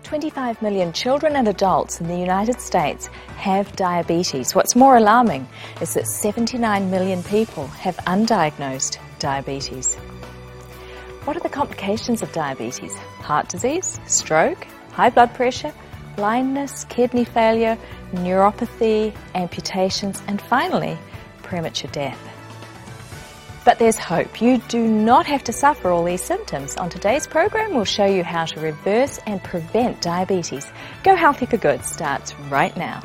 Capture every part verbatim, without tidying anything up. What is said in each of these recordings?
twenty-five million children and adults in the United States have diabetes. What's more alarming is that seventy-nine million people have undiagnosed diabetes. What are the complications of diabetes? Heart disease, stroke, high blood pressure, blindness, kidney failure, neuropathy, amputations, and finally, premature death. But there's hope. You do not have to suffer all these symptoms. On today's program, we'll show you how to reverse and prevent diabetes. Go Healthy for Good starts right now.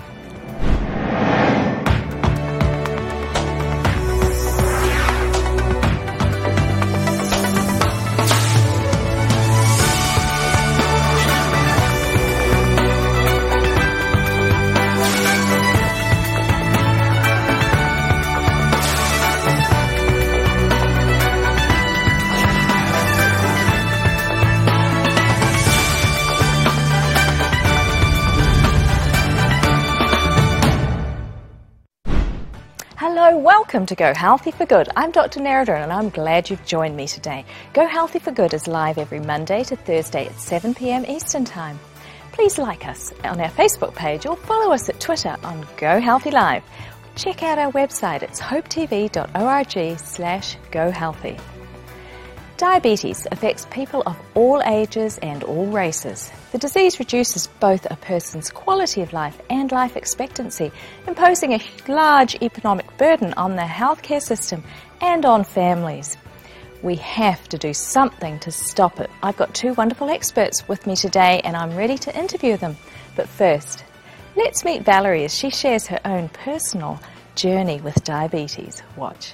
Hello, welcome to Go Healthy for Good. I'm Doctor Nerida and I'm glad you've joined me today. Go Healthy for Good is live every Monday to Thursday at seven p m Eastern Time. Please like us on our Facebook page or follow us at Twitter on Go Healthy Live. Check out our website, it's hopetv.org slash gohealthy. Diabetes affects people of all ages and all races. The disease reduces both a person's quality of life and life expectancy, imposing a large economic burden on the healthcare system and on families. We have to do something to stop it. I've got two wonderful experts with me today and I'm ready to interview them. But first, let's meet Valerie as she shares her own personal journey with diabetes. Watch.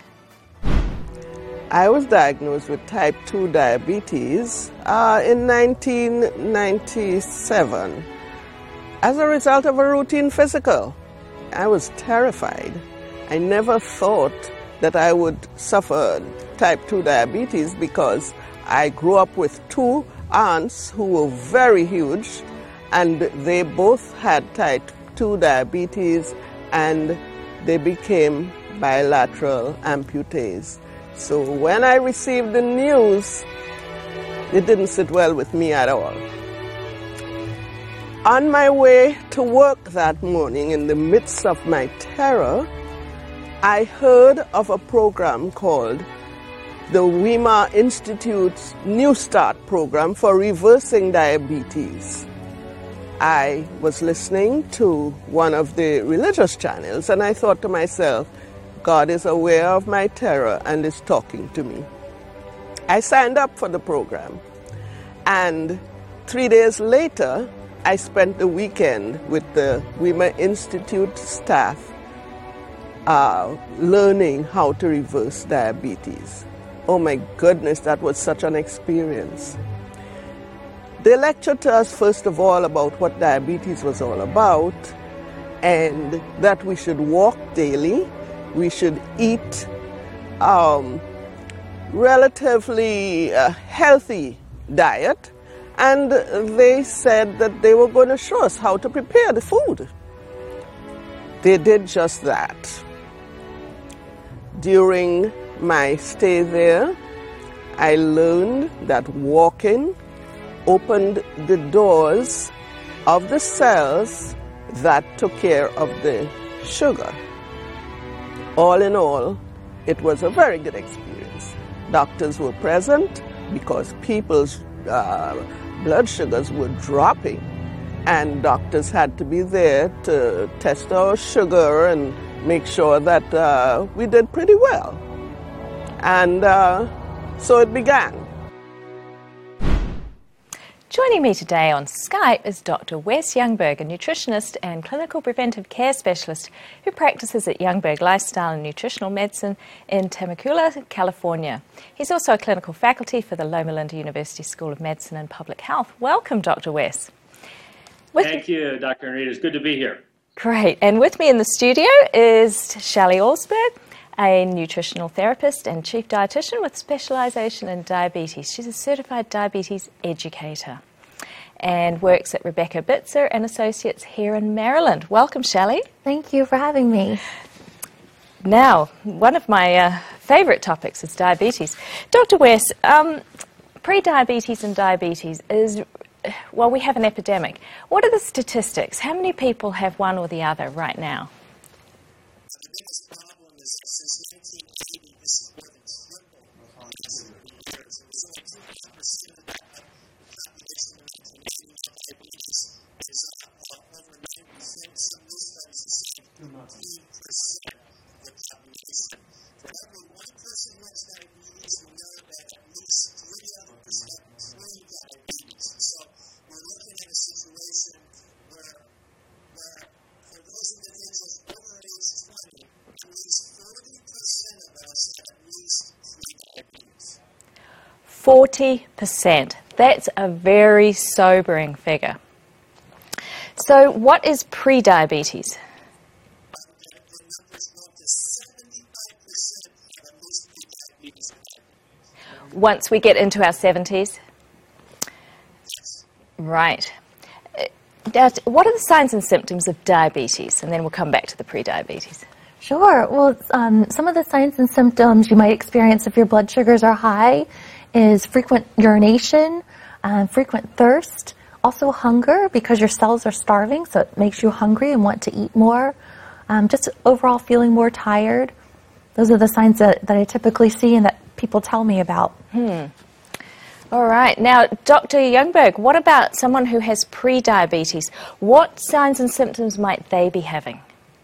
I was diagnosed with type two diabetes uh, in nineteen ninety-seven as a result of a routine physical. I was terrified. I never thought that I would suffer type two diabetes because I grew up with two aunts who were very huge and they both had type two diabetes and they became bilateral amputees. So when I received the news, it didn't sit well with me at all. On my way to work that morning, in the midst of my terror, I heard of a program called the Weimar Institute's New Start program for reversing diabetes. I was listening to one of the religious channels and I thought to myself, God is aware of my terror and is talking to me. I signed up for the program, and three days later, I spent the weekend with the Weimar Institute staff uh, learning how to reverse diabetes. Oh my goodness, that was such an experience. They lectured to us, first of all, about what diabetes was all about, and that we should walk daily. We should eat um, relatively uh, healthy diet, and they said that they were going to show us how to prepare the food. They did just that. During my stay there, I learned that walking opened the doors of the cells that took care of the sugar. All in all, it was a very good experience. Doctors were present because people's uh, blood sugars were dropping, and doctors had to be there to test our sugar and make sure that uh, we did pretty well. And uh, so it began. Joining me today on Skype is Doctor Wes Youngberg, a nutritionist and clinical preventive care specialist who practices at Youngberg Lifestyle and Nutritional Medicine in Temecula, California. He's also a clinical faculty for the Loma Linda University School of Medicine and Public Health. Welcome, Doctor Wes. With Thank you, Doctor Nerida. It's good to be here. Great. And with me in the studio is Shelley Alsberg, a nutritional therapist and chief dietitian with specialisation in diabetes. She's a certified diabetes educator and works at Rebecca Bitzer and Associates here in Maryland. Welcome, Shelley. Thank you for having me. Now, one of my uh, favourite topics is diabetes. Doctor Wes, um, pre-diabetes and diabetes is well, we have an epidemic. What are the statistics? How many people have one or the other right now? The biggest problem is that since nineteen eighty, this is more than triple in years. It was only two percent of the population in nineteen eighty with diabetes. It's uh, over nine percent. Some new studies are saying fifteen percent of the population. For every one person who has diabetes, we know that at least three others have pre-diabetes. So we're looking at a situation where, where for those individuals over age twenty, at least forty percent of us have at least pre-diabetes. forty percent. That's a very sobering figure. So what is pre-diabetes? Once we get into our seventies? Right. Now, what are the signs and symptoms of diabetes? And then we'll come back to the pre-diabetes. Sure. Well, um, some of the signs and symptoms you might experience if your blood sugars are high is frequent urination, um, frequent thirst, also hunger because your cells are starving, so it makes you hungry and want to eat more, um, just overall feeling more tired. Those are the signs that, that I typically see and that people tell me about. Hmm. All right. Now, Doctor Youngberg, what about someone who has pre-diabetes? What signs and symptoms might they be having?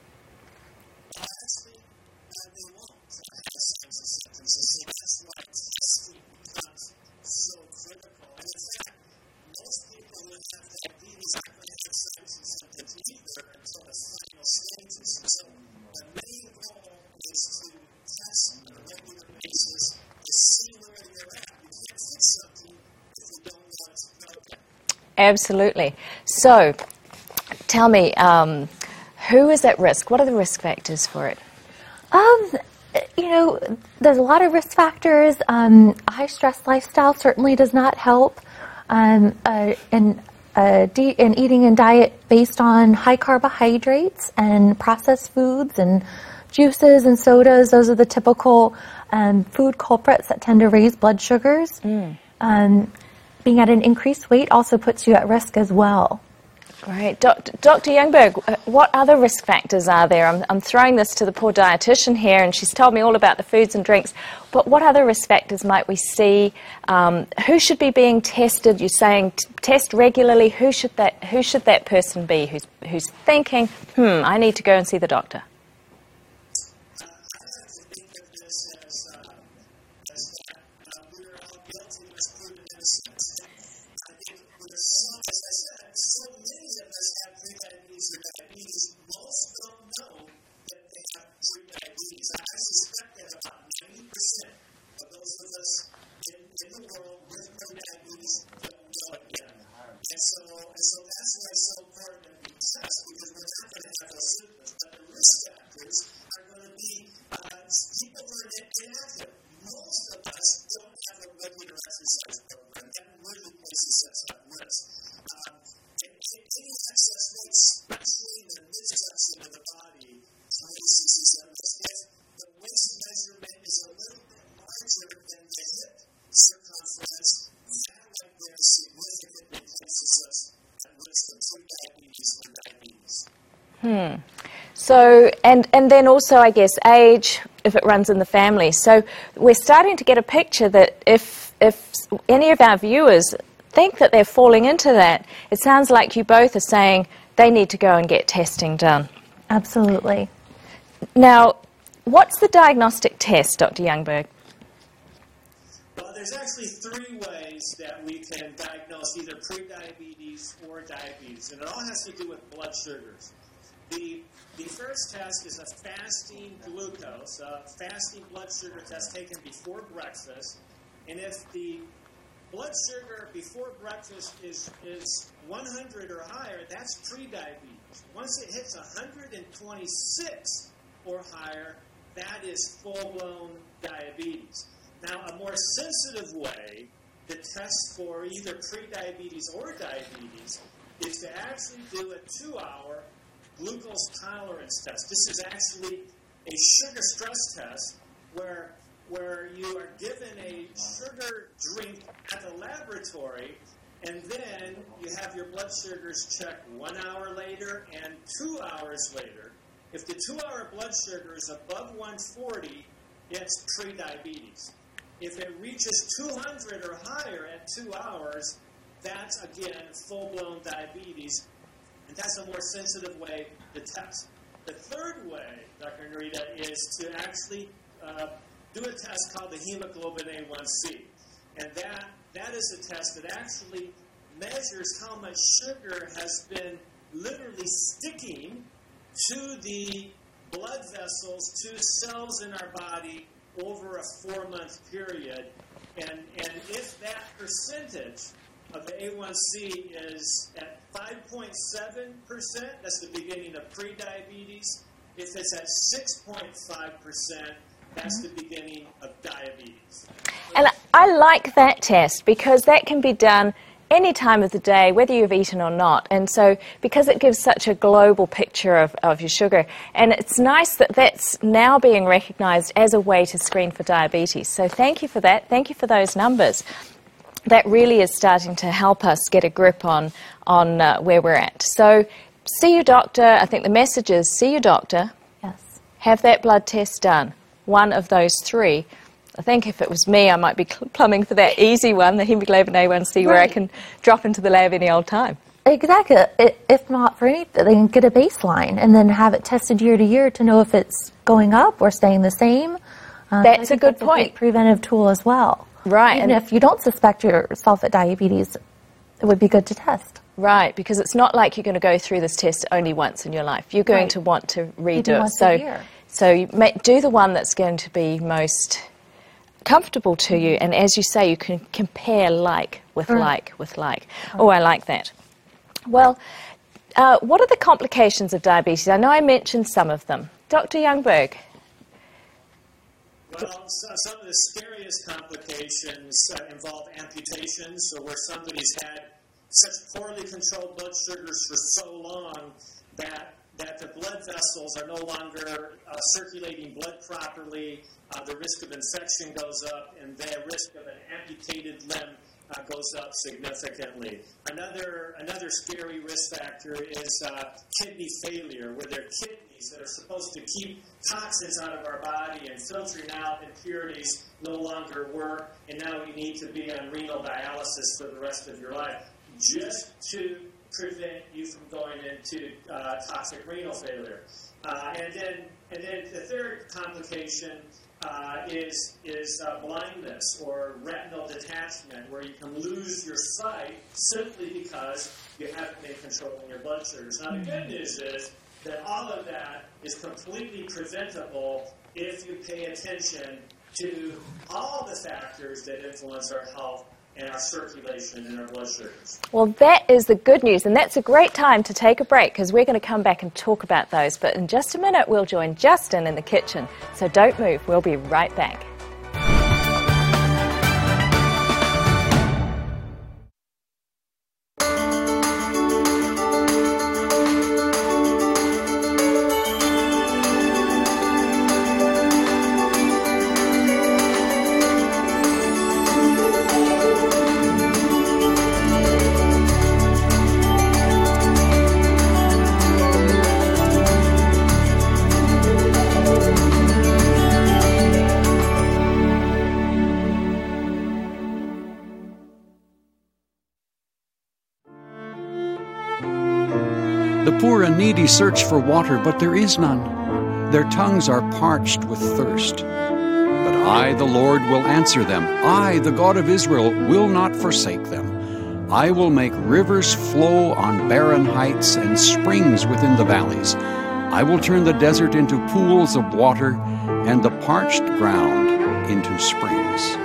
Absolutely. So, tell me, um, who is at risk? What are the risk factors for it? Um, you know, there's a lot of risk factors. Um, a high-stress lifestyle certainly does not help. Um, uh, and, uh, de- and eating and diet based on high carbohydrates and processed foods and juices and sodas, those are the typical um, food culprits that tend to raise blood sugars. Mm. Um, being at an increased weight also puts you at risk as well. Great. Doctor Doctor Youngberg, what other risk factors are there? I'm, I'm throwing this to the poor dietitian here, and she's told me all about the foods and drinks, but what other risk factors might we see? Um, who should be being tested? You're saying t- test regularly. Who should that Who should that person be who's, who's thinking, hmm, I need to go and see the doctor? Hmm. So, and, and then also, I guess, age, if it runs in the family. So we're starting to get a picture that if, if any of our viewers think that they're falling into that, it sounds like you both are saying they need to go and get testing done. Absolutely. Now, what's the diagnostic test, Doctor Youngberg? Well, there's actually three ways that we can diagnose either pre-diabetes or diabetes, and it all has to do with blood sugars. The, the first test is a fasting glucose, a fasting blood sugar test taken before breakfast. And if the blood sugar before breakfast is, is one hundred or higher, that's pre-diabetes. Once it hits one hundred twenty-six or higher, that is full-blown diabetes. Now, a more sensitive way to test for either pre-diabetes or diabetes is to actually do a two-hour glucose tolerance test. This is actually a sugar stress test where, where you are given a sugar drink at the laboratory, And then you have your blood sugars checked one hour later and two hours later. If the two-hour blood sugar is above one forty, it's prediabetes. If it reaches two hundred or higher at two hours, that's, again, full-blown diabetes, and that's a more sensitive way to test. The third way, Doctor Narita, is to actually uh, do a test called the hemoglobin A one C. And that, that is a test that actually measures how much sugar has been literally sticking to the blood vessels, to cells in our body over a four-month period. And, and if that percentage of the A one C is at five point seven percent, that's the beginning of prediabetes. If it's at six point five percent, that's the beginning of diabetes. And I like that test because that can be done any time of the day, whether you've eaten or not. And so, because it gives such a global picture of, of your sugar, and it's nice that that's now being recognised as a way to screen for diabetes. So thank you for that. Thank you for those numbers. That really is starting to help us get a grip on, on uh, where we're at. So see your doctor. I think the message is see your doctor. Yes. Have that blood test done. One of those three. I think if it was me, I might be plumbing for that easy one, the hemoglobin A one C, right, where I can drop into the lab any old time. Exactly. If not for anything, they can get a baseline and then have it tested year to year to know if it's going up or staying the same. Uh, that's a good that's point. A great preventive tool as well. Right. Even and if you don't suspect yourself at diabetes, it would be good to test. Right, because it's not like you're going to go through this test only once in your life. You're going right. to want to redo Maybe it. Once so, a year. so you may, do the one that's going to be most comfortable to you, and as you say, you can compare like with right. like with like. Right. Oh, I like that. Well, uh, what are the complications of diabetes? I know I mentioned some of them. Doctor Youngberg. Well, so, some of the scariest complications uh, involve amputations, so where somebody's had such poorly controlled blood sugars for so long that that the blood vessels are no longer uh, circulating blood properly, uh, the risk of infection goes up, and the risk of an amputated limb uh, goes up significantly. Another another scary risk factor is uh, kidney failure, where their kidneys that are supposed to keep toxins out of our body and filtering out impurities no longer work, and now you need to be on renal dialysis for the rest of your life, just to prevent you from going into uh, toxic renal failure. Uh, and then, and then the third complication uh, is is uh, blindness or retinal detachment, where you can lose your sight simply because you haven't been controlling your blood sugars. Now, the good news is that all of that is completely preventable if you pay attention to all the factors that influence our health and our circulation and our blood sugars. Well, that is the good news, and that's a great time to take a break because we're going to come back and talk about those. But in just a minute, we'll join Justin in the kitchen. So don't move. We'll be right back. The poor and needy search for water, but there is none. Their tongues are parched with thirst. But I, the Lord, will answer them. I, the God of Israel, will not forsake them. I will make rivers flow on barren heights and springs within the valleys. I will turn the desert into pools of water and the parched ground into springs.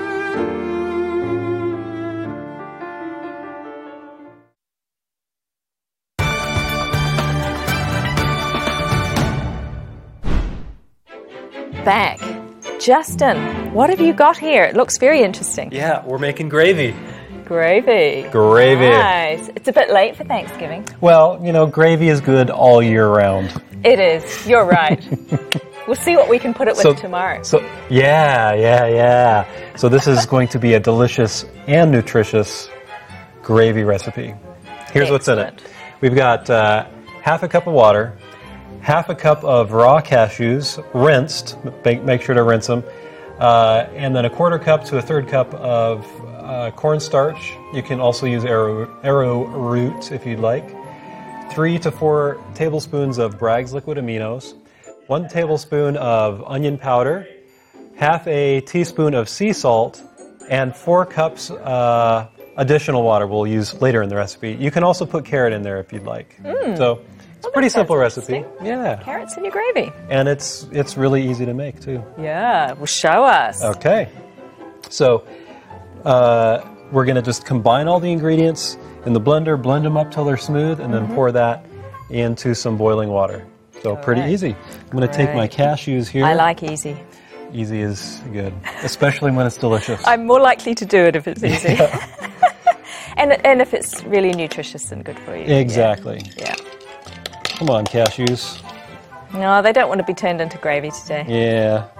Back. Justin, what have you got here? It looks very interesting. Yeah, we're making gravy. Gravy. Gravy. Nice. It's a bit late for Thanksgiving. Well, you know, gravy is good all year round. It is. You're right. We'll see what we can put it with so, tomorrow. So, yeah, yeah, yeah. So this is going to be a delicious and nutritious gravy recipe. Here's what's in it. We've got uh, half a cup of water, half a cup of raw cashews, rinsed, make, make sure to rinse them, uh, and then a quarter cup to a third cup of uh, cornstarch. You can also use arrow, arrowroot if you'd like. Three to four tablespoons of Bragg's liquid aminos, one tablespoon of onion powder, half a teaspoon of sea salt, and four cups uh, additional water we'll use later in the recipe. You can also put carrot in there if you'd like. Mm. So it's a pretty simple recipe. Yeah. Carrots in your gravy. And it's it's really easy to make too. Yeah, well, show us. Okay. So uh, we're going to just combine all the ingredients in the blender, blend them up till they're smooth, and then mm-hmm. pour that into some boiling water. So all pretty right. easy. I'm going to take my cashews here. I like easy. Easy is good, especially when it's delicious. I'm more likely to do it if it's easy. Yeah. and and if it's really nutritious and good for you. Exactly. Yeah. yeah. Come on, cashews. No, they don't want to be turned into gravy today. Yeah.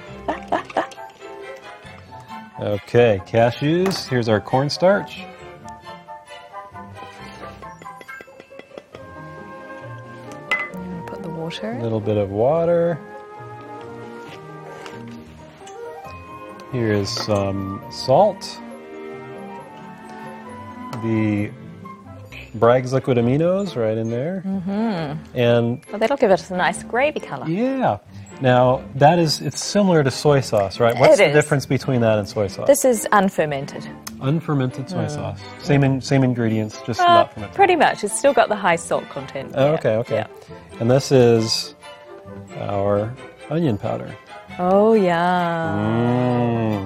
Okay, cashews. Here's our cornstarch. Put the water in. A little bit of water. Here is some salt. The Bragg's liquid aminos right in there. Mm-hmm. And well, that'll give it a nice gravy color. Yeah. Now, that is, it's similar to soy sauce, right? What's it the is. difference between that and soy sauce? This is unfermented. Unfermented soy mm. sauce. Same in, same ingredients, just uh, not fermented. Pretty much. It's still got the high salt content. Oh, yeah. okay, okay. Yeah. And this is our onion powder. Oh, yeah. Mm.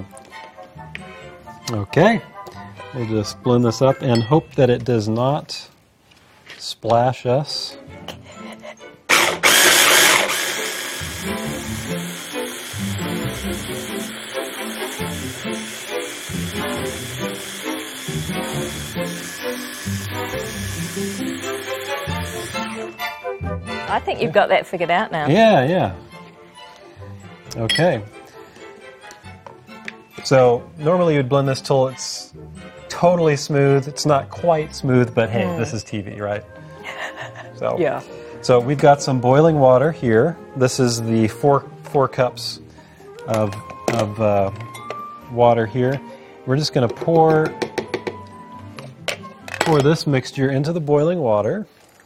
Okay. We'll just blend this up and hope that it does not splash us. I think you've got that figured out now. Yeah, yeah. Okay. So normally you'd blend this till it's totally smooth. It's not quite smooth, but hey, mm. this is T V, right? So yeah. So we've got some boiling water here. This is the four four cups of of uh, water here. We're just going to pour pour this mixture into the boiling water.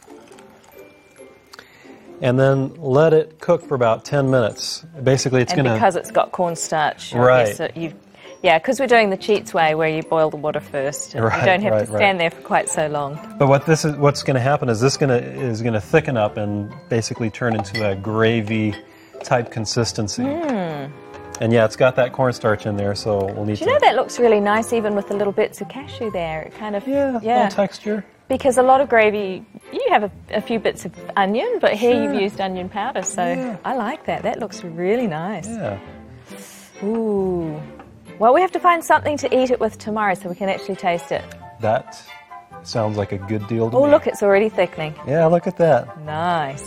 And then let it cook for about ten minutes. Basically, it's going to... And because it's got cornstarch. Right. So you, yeah, because we're doing the Cheats way where you boil the water first. And right, you don't have right, to stand right. there for quite so long. But what this is, what's going to happen is this gonna, is going to thicken up and basically turn into a gravy-type consistency. Mm. And yeah, it's got that cornstarch in there, so we'll need Do to... you know that looks really nice even with the little bits of cashew there? It kind of... Yeah, yeah. little texture. Because a lot of gravy, you have a, a few bits of onion, but here sure. you've used onion powder, so yeah. I like that. That looks really nice. Yeah. Ooh. Well, we have to find something to eat it with tomorrow so we can actually taste it. That sounds like a good deal to oh, me. Oh, look, it's already thickening. Yeah, look at that. Nice.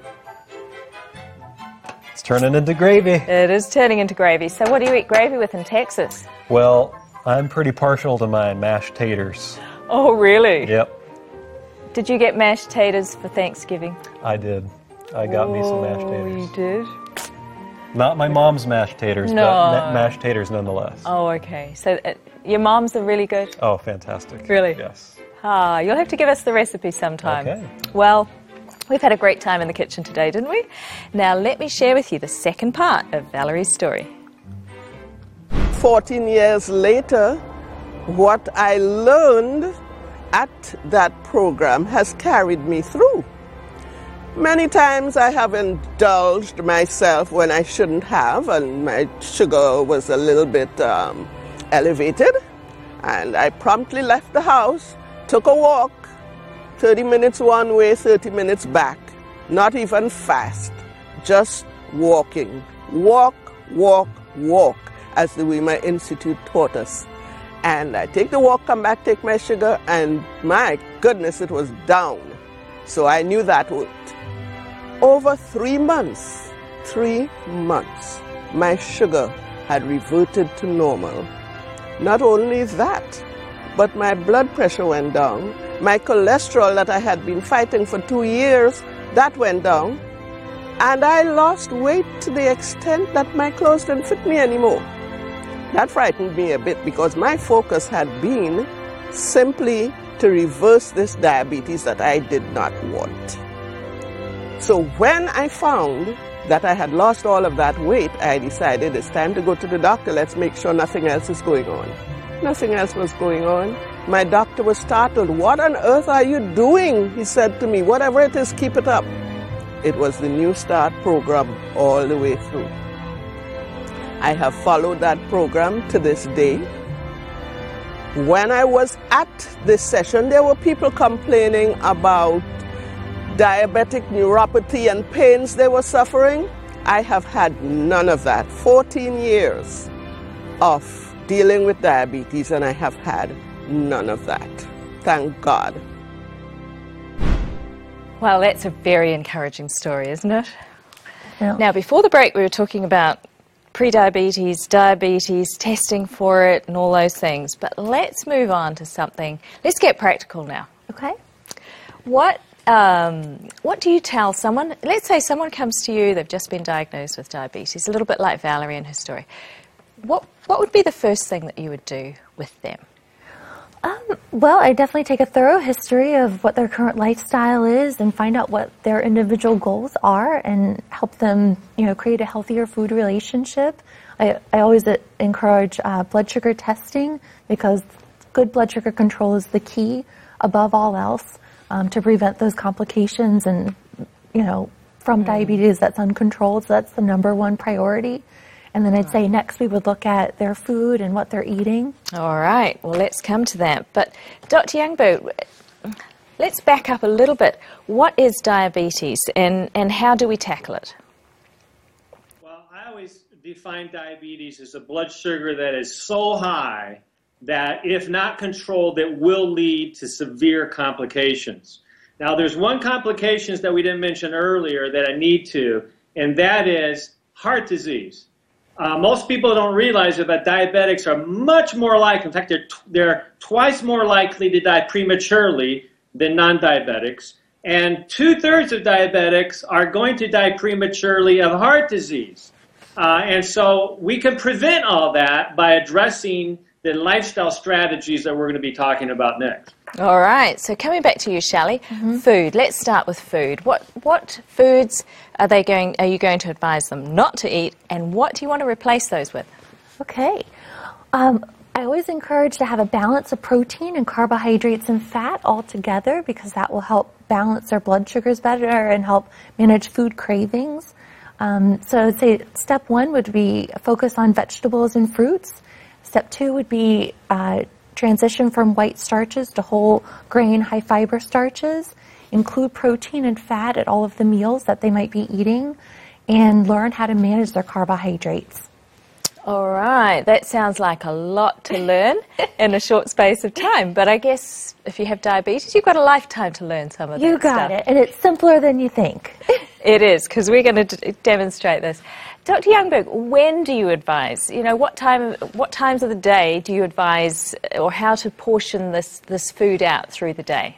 It's turning into gravy. It is turning into gravy. So what do you eat gravy with in Texas? Well, I'm pretty partial to my mashed taters. Oh, really? Yep. Did you get mashed taters for Thanksgiving? I did. I got oh, me some mashed taters. Oh, you did? Not my mom's mashed taters, no. but ma- mashed taters nonetheless. Oh, okay. So uh, your mom's are really good? Oh, fantastic. Really? Yes. Ah, you'll have to give us the recipe sometime. Okay. Well, we've had a great time in the kitchen today, didn't we? Now let me share with you the second part of Valerie's story. fourteen years later, what I learned at that program has carried me through. Many times I have indulged myself when I shouldn't have, and my sugar was a little bit um, elevated, and I promptly left the house, took a walk, thirty minutes one way, thirty minutes back, not even fast, just walking. Walk, walk, walk, as the Weimar Institute taught us. And I take the walk, come back, take my sugar, and my goodness, it was down. So I knew that worked. Over three months, three months, my sugar had reverted to normal. Not only that, but my blood pressure went down. My cholesterol that I had been fighting for two years, that went down. And I lost weight to the extent that my clothes didn't fit me anymore. That frightened me a bit because my focus had been simply to reverse this diabetes that I did not want. So when I found that I had lost all of that weight, I decided it's time to go to the doctor. Let's make sure nothing else is going on. Nothing else was going on. My doctor was startled. What on earth are you doing? He said to me, whatever it is, keep it up. It was the New Start program all the way through. I have followed that program to this day. When I was at this session, there were people complaining about diabetic neuropathy and pains they were suffering. I have had none of that. fourteen years of dealing with diabetes, and I have had none of that. Thank God. Well, that's a very encouraging story, isn't it? Yeah. Now, before the break, we were talking about pre-diabetes, diabetes, testing for it, and all those things. But let's move on to something. Let's get practical now. Okay. What um, what do you tell someone? Let's say someone comes to you, they've just been diagnosed with diabetes, a little bit like Valerie and her story. What what would be the first thing that you would do with them? Um, well, I definitely take a thorough history of what their current lifestyle is and find out what their individual goals are and help them, you know, create a healthier food relationship. I, I always encourage uh, blood sugar testing because good blood sugar control is the key above all else um, to prevent those complications and, you know, from mm. diabetes that's uncontrolled. So that's the number one priority. And then I'd say next we would look at their food and what they're eating. All right. Well, let's come to that. But Doctor Youngbo, let's back up a little bit. What is diabetes and, and how do we tackle it? Well, I always define diabetes as a blood sugar that is so high that if not controlled, it will lead to severe complications. Now, there's one complication that we didn't mention earlier that I need to, and that is heart disease. Uh, most people don't realize it, but diabetics are much more likely, in fact, they're, t- they're twice more likely to die prematurely than non-diabetics. And two-thirds of diabetics are going to die prematurely of heart disease. Uh, and so we can prevent all that by addressing the lifestyle strategies that we're going to be talking about next. All right. So coming back to you, Shelley, mm-hmm. food. Let's start with food. What what foods are they going? Are you going to advise them not to eat, and what do you want to replace those with? Okay. Um, I always encourage to have a balance of protein and carbohydrates and fat all together because that will help balance their blood sugars better and help manage food cravings. Um, so I'd say step one would be focus on vegetables and fruits. Step two would be uh, transition from white starches to whole grain, high fiber starches. Include protein and fat at all of the meals that they might be eating and learn how to manage their carbohydrates. All right. That sounds like a lot to learn in a short space of time. But I guess if you have diabetes, you've got a lifetime to learn some of that You got stuff. it. And it's simpler than you think. It is, because we're going to d- demonstrate this. Doctor Youngberg, when do you advise? You know, what time, what times of the day do you advise, or how to portion this, this food out through the day?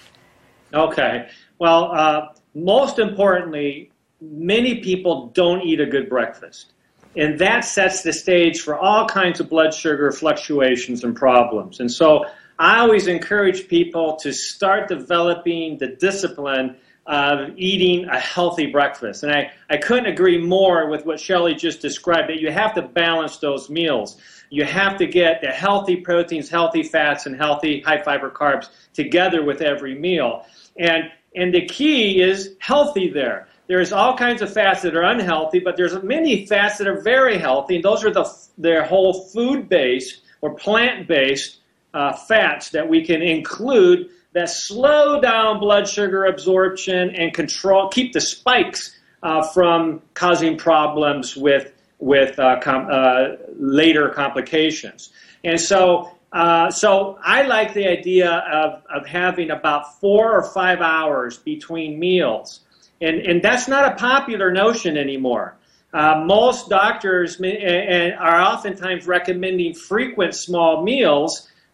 Okay. Well, uh, most importantly, many people don't eat a good breakfast. And that sets the stage for all kinds of blood sugar fluctuations and problems. And so I always encourage people to start developing the discipline of eating a healthy breakfast. And I, I couldn't agree more with what Shelley just described, that you have to balance those meals. You have to get the healthy proteins, healthy fats, and healthy high-fiber carbs together with every meal. And, and the key is healthy there. There's all kinds of fats that are unhealthy, but there's many fats that are very healthy, and those are the they're whole food-based or plant-based uh, fats that we can include that slow down blood sugar absorption and control, keep the spikes uh, from causing problems with with uh, com- uh, later complications. And so, uh, so I like the idea of of having about four or five hours between meals. And, and that's not a popular notion anymore. Uh, most doctors are oftentimes recommending frequent small meals,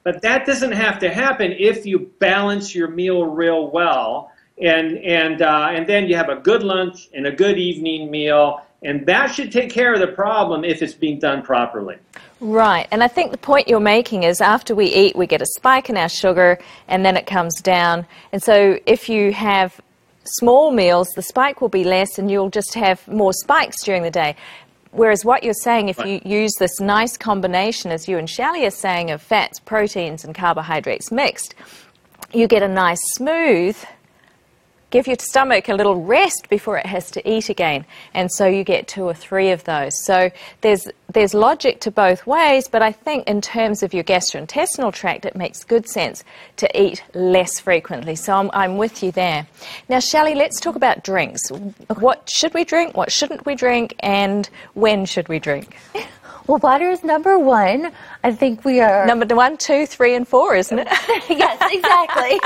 But that doesn't have to happen if you balance your meal real well, and and uh, and then you have a good lunch and a good evening meal, and that should take care of the problem if it's being done properly. Right, and I think the point you're making is after we eat, we get a spike in our sugar, and then it comes down. And so if you have small meals, the spike will be less, and you'll just have more spikes during the day. Whereas what you're saying, if you use this nice combination, as you and Shelley are saying, of fats, proteins, and carbohydrates mixed, you get a nice smooth, give your stomach a little rest before it has to eat again. And so you get two or three of those. So there's, there's logic to both ways, but I think in terms of your gastrointestinal tract, it makes good sense to eat less frequently. So I'm, I'm with you there. Now, Shelley, let's talk about drinks. What should we drink? What shouldn't we drink? And when should we drink? Well, water is number one. I think we are... Number one, two, three, and four, isn't it? Yes, exactly.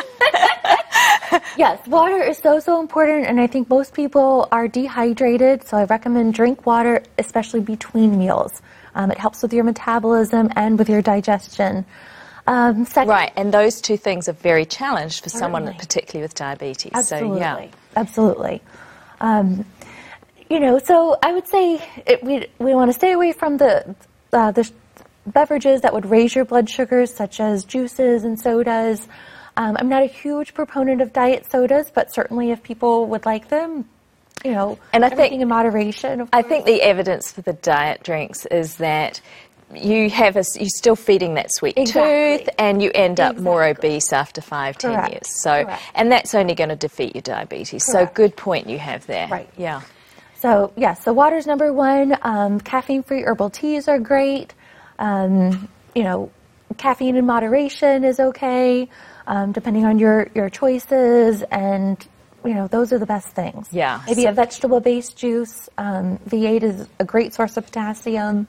Yes, water is so, so important, and I think most people are dehydrated, so I recommend drink water, especially between meals. Um, it helps with your metabolism and with your digestion. Um, second, right, and those two things are very challenged for Certainly. someone particularly with diabetes. Absolutely. So, yeah. Absolutely. Um, you know, so I would say it, we we want to stay away from the uh, the beverages that would raise your blood sugars, such as juices and sodas. Um, I'm not a huge proponent of diet sodas, but certainly if people would like them, you know, and I everything think in moderation. Of I course. think the evidence for the diet drinks is that you have a, you're still feeding that sweet Exactly. tooth, and you end up Exactly. more obese after five, ten Correct. years. So, Correct. and that's only going to defeat your diabetes. Correct. So, good point you have there. Right. Yeah. So, yeah, so water's number one. Um, caffeine-free herbal teas are great. Um, you know, caffeine in moderation is okay, um, depending on your, your choices. And, you know, those are the best things. Yeah. Maybe So- a vegetable-based juice. Um, V eight is a great source of potassium.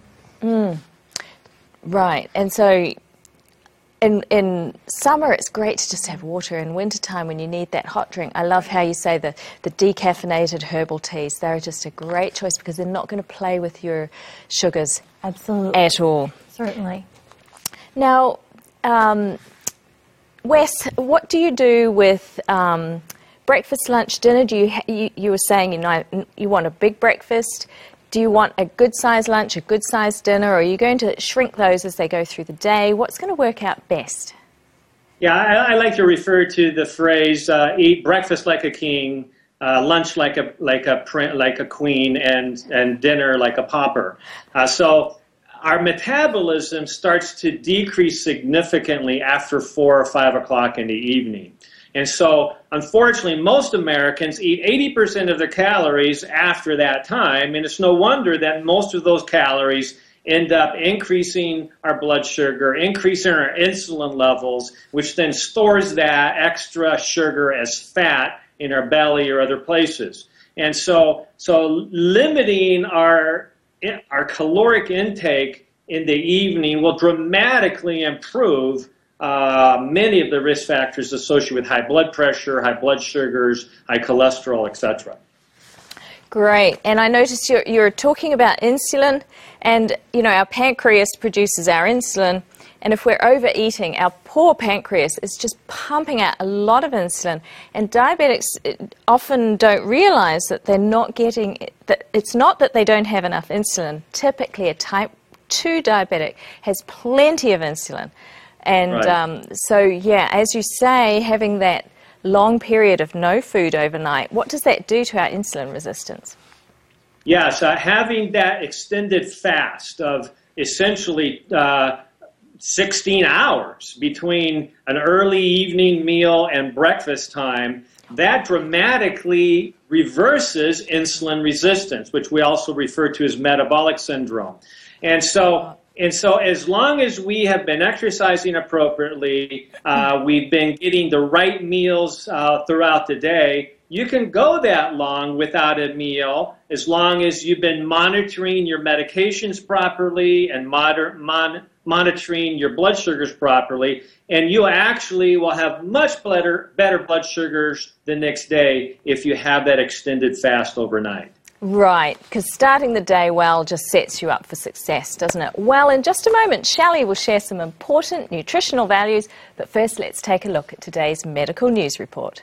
Right, and so in in summer it's great to just have water. In wintertime when you need that hot drink, I love how you say the, the decaffeinated herbal teas. They're just a great choice because they're not going to play with your sugars Absolutely. at all. Certainly. Now, um, Wes, what do you do with um, breakfast, lunch, dinner? Do you, ha- you you were saying you know you want a big breakfast. Do you want a good-sized lunch, a good-sized dinner, or are you going to shrink those as they go through the day? What's going to work out best? Yeah, I, I like to refer to the phrase uh, "eat breakfast like a king, uh, lunch like a like a prin- like a queen, and and dinner like a pauper." Uh, so our metabolism starts to decrease significantly after four or five o'clock in the evening. And so, unfortunately, most Americans eat eighty percent of their calories after that time, and it's no wonder that most of those calories end up increasing our blood sugar, increasing our insulin levels, which then stores that extra sugar as fat in our belly or other places. And so, so limiting our our caloric intake in the evening will dramatically improve Uh, many of the risk factors associated with high blood pressure, high blood sugars, high cholesterol, et cetera. Great. And I noticed you're, you're talking about insulin, and, you know, our pancreas produces our insulin, and if we're overeating, our poor pancreas is just pumping out a lot of insulin, and diabetics often don't realize that they're not getting, that it's not that they don't have enough insulin. Typically, a type two diabetic has plenty of insulin. And Right. um, so, yeah, as you say, having that long period of no food overnight, what does that do to our insulin resistance? Yes, uh, having that extended fast of essentially uh, sixteen hours between an early evening meal and breakfast time, that dramatically reverses insulin resistance, which we also refer to as metabolic syndrome. And so, and so as long as we have been exercising appropriately, uh, we've been getting the right meals uh, throughout the day, you can go that long without a meal as long as you've been monitoring your medications properly and moder- mon- monitoring your blood sugars properly, and you actually will have much better, better blood sugars the next day if you have that extended fast overnight. Right, because starting the day well just sets you up for success, doesn't it? Well, in just a moment, Shelley will share some important nutritional values, but first let's take a look at today's medical news report.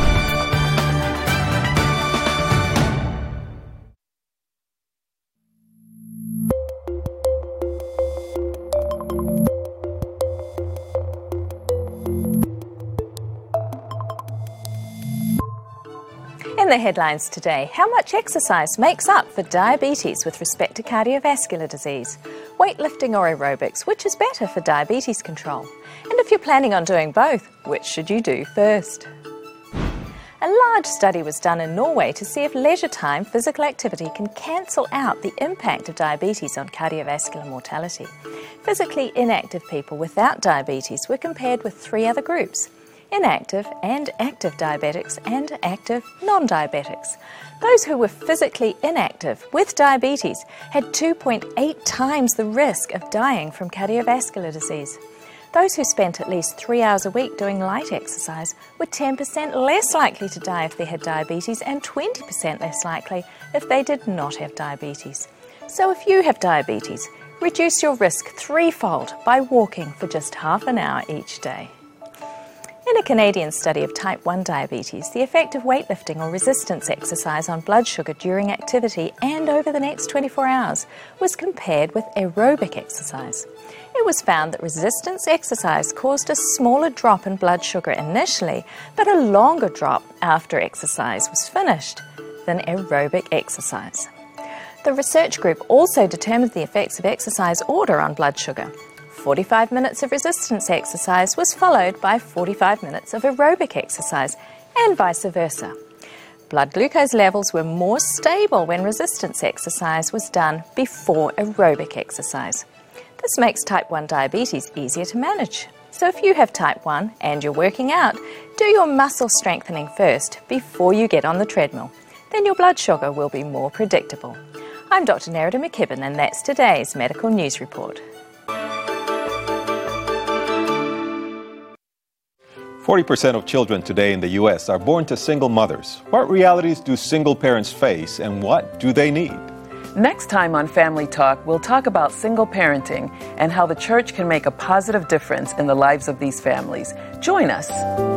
In the headlines today, how much exercise makes up for diabetes with respect to cardiovascular disease? Weightlifting or aerobics, which is better for diabetes control? And if you're planning on doing both, which should you do first? A large study was done in Norway to see if leisure time physical activity can cancel out the impact of diabetes on cardiovascular mortality. Physically inactive people without diabetes were compared with three other groups: inactive and active diabetics and active non-diabetics. Those who were physically inactive with diabetes had two point eight times the risk of dying from cardiovascular disease. Those who spent at least three hours a week doing light exercise were ten percent less likely to die if they had diabetes and twenty percent less likely if they did not have diabetes. So if you have diabetes, reduce your risk threefold by walking for just half an hour each day. In a Canadian study of type one diabetes, the effect of weightlifting or resistance exercise on blood sugar during activity and over the next twenty-four hours was compared with aerobic exercise. It was found that resistance exercise caused a smaller drop in blood sugar initially, but a longer drop after exercise was finished than aerobic exercise. The research group also determined the effects of exercise order on blood sugar. forty-five minutes of resistance exercise was followed by forty-five minutes of aerobic exercise, and vice versa. Blood glucose levels were more stable when resistance exercise was done before aerobic exercise. This makes type one diabetes easier to manage. So if you have type one and you're working out, do your muscle strengthening first before you get on the treadmill. Then your blood sugar will be more predictable. I'm Doctor Nerida McKibben, and that's today's Medical News Report. forty percent of children today in the U S are born to single mothers. What realities do single parents face, and what do they need? Next time on Family Talk, we'll talk about single parenting and how the church can make a positive difference in the lives of these families. Join us.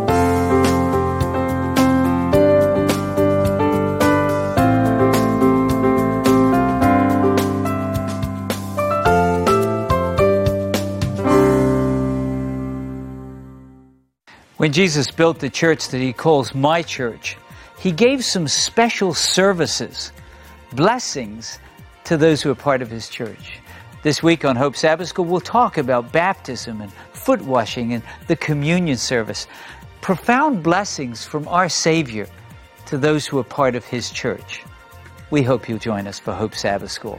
When Jesus built the church that he calls my church, he gave some special services, blessings to those who are part of his church. This week on Hope Sabbath School, we'll talk about baptism and foot washing and the communion service. Profound blessings from our Savior to those who are part of his church. We hope you'll join us for Hope Sabbath School.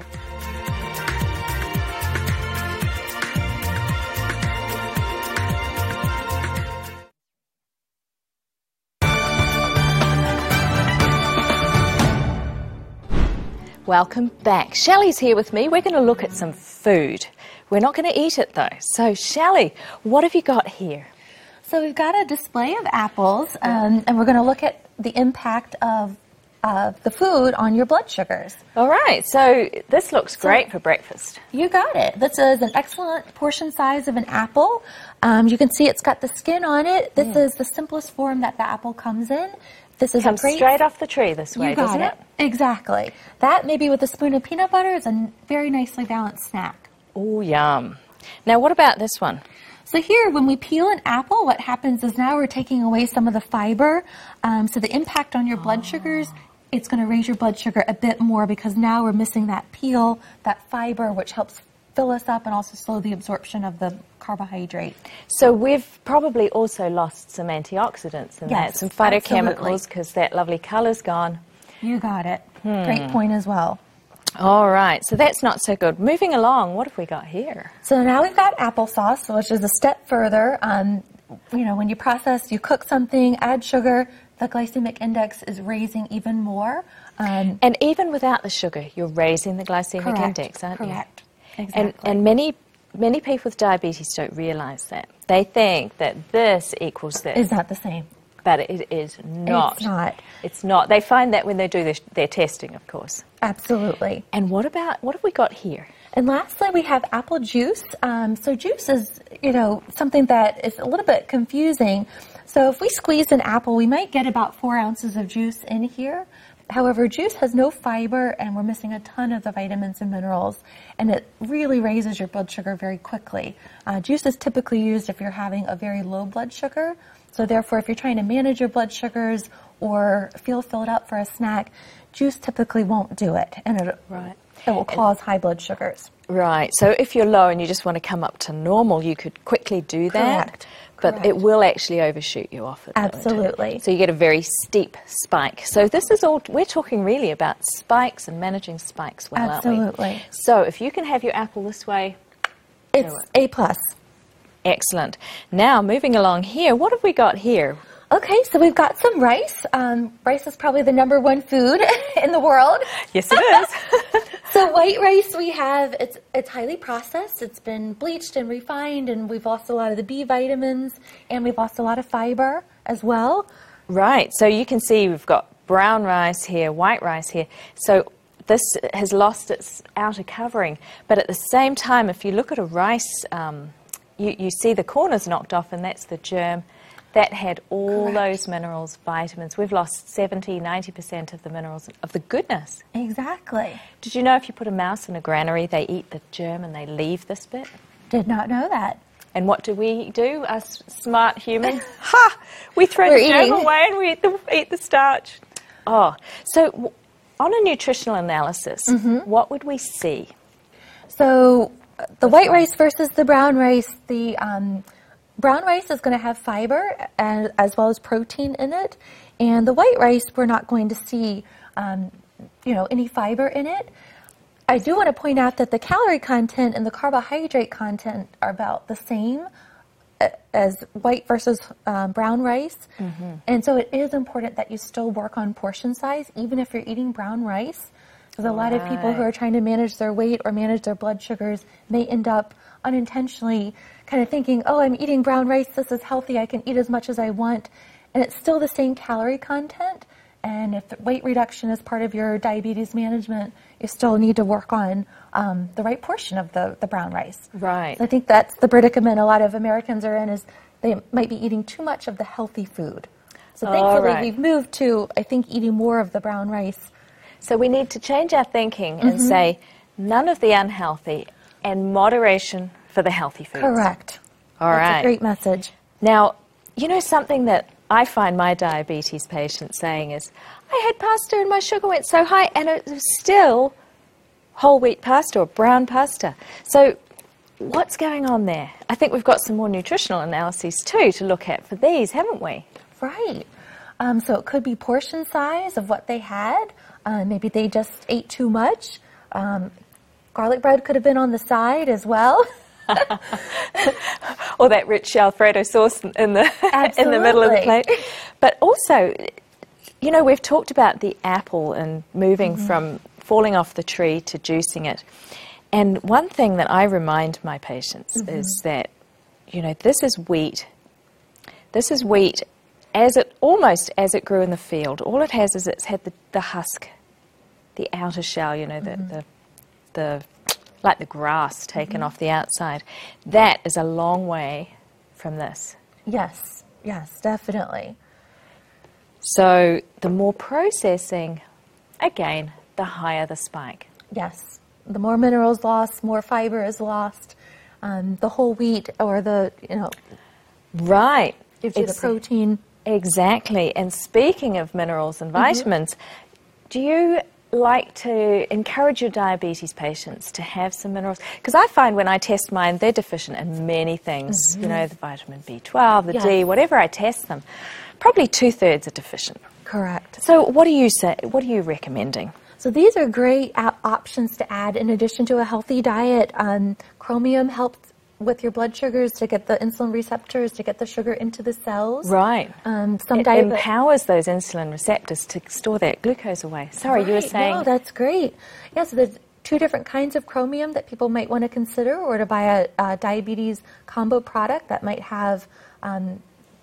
Welcome back. Shelley's here with me. We're going to look at some food. We're not going to eat it though. So Shelley, what have you got here? So we've got a display of apples, um, and we're going to look at the impact of uh, the food on your blood sugars. All right. So this looks great so, for breakfast. You got it. This is an excellent portion size of an apple. Um, you can see it's got the skin on it. This mm. is the simplest form that the apple comes in. This is Comes a great, straight off the tree this way, you got doesn't it? it? Exactly. That, maybe with a spoon of peanut butter, is a very nicely balanced snack. Oh, yum. Now, what about this one? So here, when we peel an apple, what happens is now we're taking away some of the fiber. Um, so the impact on your blood oh. sugars, it's going to raise your blood sugar a bit more because now we're missing that peel, that fiber, which helps fill us up and also slow the absorption of the carbohydrate. So we've probably also lost some antioxidants in yes, that, some phytochemicals, because that lovely colour's gone. You got it. Hmm. Great point as well. All right, so that's not so good. Moving along, what have we got here? So now we've got applesauce, which is a step further. Um, you know, when you process, you cook something, add sugar, the glycemic index is raising even more. Um, and even without the sugar, you're raising the glycemic correct, index, aren't correct. you? Correct. Exactly. And, and many many people with diabetes don't realise that. They think that this equals this. Is not the same. But it is not. It's not. It's not. They find that when they do their, their testing, of course. Absolutely. And what about, what have we got here? And lastly, we have apple juice. Um, so juice is, you know, something that is a little bit confusing. So if we squeeze an apple, we might get about four ounces of juice in here. However, juice has no fiber, and we're missing a ton of the vitamins and minerals, and it really raises your blood sugar very quickly. Uh, juice is typically used if you're having a very low blood sugar. So therefore, if you're trying to manage your blood sugars or feel filled up for a snack, juice typically won't do it, and it, right. it will cause high blood sugars. Right. So if you're low and you just want to come up to normal, you could quickly do that. Correct. But Correct. it will actually overshoot you off it. Absolutely. So you get a very steep spike. So this is all, we're talking really about spikes and managing spikes well, Absolutely. aren't we? So if you can have your apple this way, it's A plus. Excellent. Now, moving along here, what have we got here? Okay, so we've got some rice. Um, rice is probably the number one food in the world. Yes, it is. So white rice we have, it's it's highly processed. It's been bleached and refined, and we've lost a lot of the B vitamins, and we've lost a lot of fiber as well. Right, so you can see we've got brown rice here, white rice here. So this has lost its outer covering, but at the same time, if you look at a rice, um, you, you see the corners knocked off, and that's the germ. That had all Correct. Those minerals, vitamins. We've lost seventy, ninety percent of the minerals, of the goodness. Exactly. Did you know if you put a mouse in a granary, they eat the germ and they leave this bit? Did not know that. And what do we do, us smart humans? Ha! We throw We're the germ eating. away and we eat the, eat the starch. Oh, so w- on a nutritional analysis, mm-hmm. what would we see? So the white rice versus the brown rice, the... Um, Brown rice is going to have fiber and, as well as protein in it, and the white rice we're not going to see, um, you know, any fiber in it. I do want to point out that the calorie content and the carbohydrate content are about the same as white versus um, brown rice, mm-hmm. and so it is important that you still work on portion size, even if you're eating brown rice, because a lot right. of people who are trying to manage their weight or manage their blood sugars may end up unintentionally kind of thinking, oh, I'm eating brown rice, this is healthy, I can eat as much as I want, and it's still the same calorie content, and if weight reduction is part of your diabetes management, you still need to work on um, the right portion of the, the brown rice. Right. So I think that's the predicament a lot of Americans are in, is they might be eating too much of the healthy food. So thankfully right. we've moved to, I think, eating more of the brown rice. So we need to change our thinking and mm-hmm. say none of the unhealthy and moderation for the healthy foods. Correct. All That's right. a great message. Now, you know something that I find my diabetes patients saying is, I had pasta and my sugar went so high and it was still whole wheat pasta or brown pasta. So what's going on there? I think we've got some more nutritional analyses too to look at for these, haven't we? Right. Um, so it could be portion size of what they had. Uh, maybe they just ate too much. Um, garlic bread could have been on the side as well. Or that rich Alfredo sauce in the in the middle of the plate. But also, you know, we've talked about the apple and moving mm-hmm. from falling off the tree to juicing it. And one thing that I remind my patients mm-hmm. is that, you know, this is wheat. This is wheat as it almost as it grew in the field. All it has is it's had the, the husk, the outer shell, you know, the mm-hmm. the the like the grass taken mm-hmm. off the outside. That is a long way from this. Yes, yes, definitely. So the more processing, again, the higher the spike. Yes, the more minerals lost, more fiber is lost. Um, the whole wheat or the, you know, right gives you Ex- the protein. Exactly. And speaking of minerals and vitamins, mm-hmm. do you like to encourage your diabetes patients to have some minerals? Because I find when I test mine, they're deficient in many things. Mm-hmm. You know, the vitamin B twelve, the yes. D, whatever I test them, probably two-thirds are deficient. Correct. So what do you say? What are you recommending? So these are great options to add in addition to a healthy diet. Um, chromium helps with your blood sugars to get the insulin receptors to get the sugar into the cells. Right. Um, some it diet empowers those insulin receptors to store that glucose away. Sorry, right. you were saying. No, that's great. Yeah, so there's two different kinds of chromium that people might want to consider, or to buy a, a diabetes combo product that might have um,